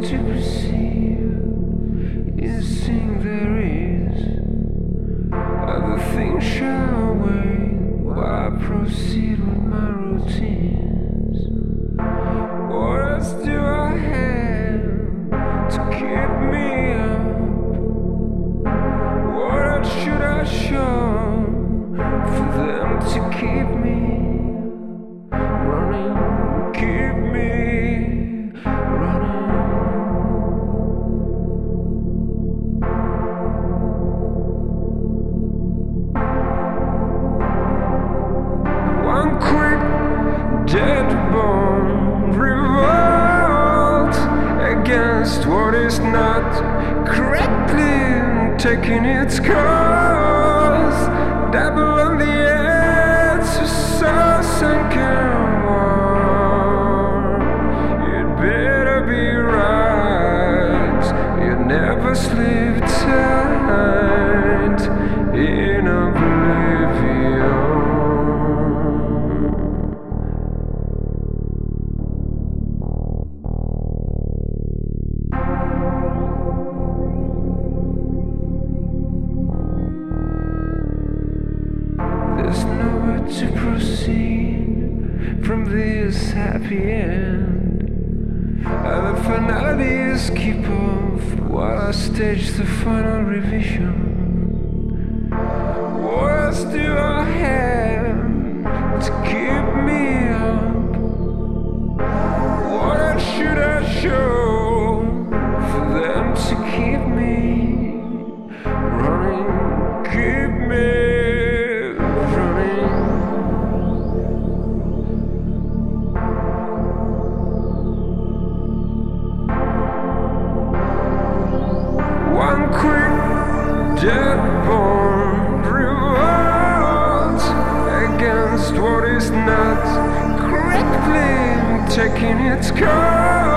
to perceive instinct there is. Other things shall wait while I proceed with my routines. What else do I have to keep me up? What else should I show for them to keep me running? Keep me running. One quick dead bone revolt against what is not correctly taking its course. Dabble on the edge of sauce and war. You'd better be right. You'd never sleep tight in oblivion. There's nowhere to proceed from this happy end. Other finalities keep off while I stage the final revision. What else do I have to keep me up? What else should I show for them to keep me running? Keep me running. One quick dead bone revolts against what is not correctly taking its course.